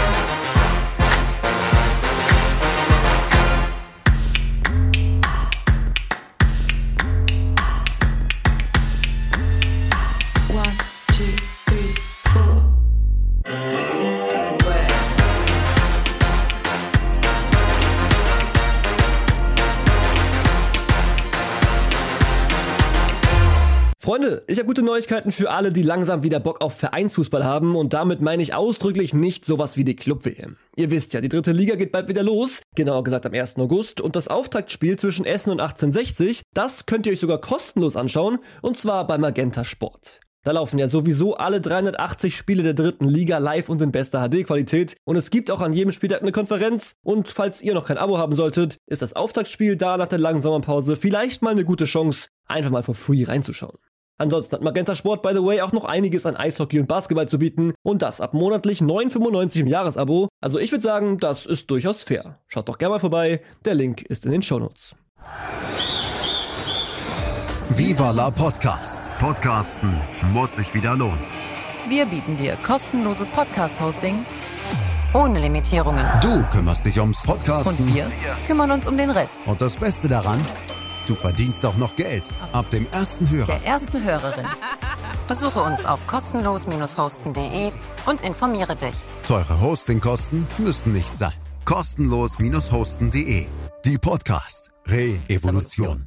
Freunde, ich habe gute Neuigkeiten für alle, die langsam wieder Bock auf Vereinsfußball haben und damit meine ich ausdrücklich nicht sowas wie die Club-W M. Ihr wisst ja, die dritte Liga geht bald wieder los, genauer gesagt am ersten August und das Auftaktspiel zwischen Essen und achtzehnhundertsechzig, das könnt ihr euch sogar kostenlos anschauen und zwar bei Magenta Sport. Da laufen ja sowieso alle dreihundertachtzig Spiele der dritten Liga live und in bester H D-Qualität und es gibt auch an jedem Spieltag eine Konferenz und falls ihr noch kein Abo haben solltet, ist das Auftaktspiel da nach der langen Sommerpause vielleicht mal eine gute Chance, einfach mal for free reinzuschauen. Ansonsten hat Magenta Sport, by the way, auch noch einiges an Eishockey und Basketball zu bieten und das ab monatlich neun Euro fünfundneunzig im Jahresabo. Also ich würde sagen, das ist durchaus fair. Schaut doch gerne mal vorbei, der Link ist in den Shownotes. Viva la Podcast. Podcasten muss sich wieder lohnen. Wir bieten dir kostenloses Podcast-Hosting ohne Limitierungen. Du kümmerst dich ums Podcasten. Und wir kümmern uns um den Rest. Und das Beste daran, du verdienst auch noch Geld. Ab dem ersten Hörer. Der ersten Hörerin. Besuche uns auf kostenlos hosten punkt de und informiere dich. Teure Hostingkosten müssen nicht sein. kostenlos hosten punkt de. Die Podcast Re-Evolution.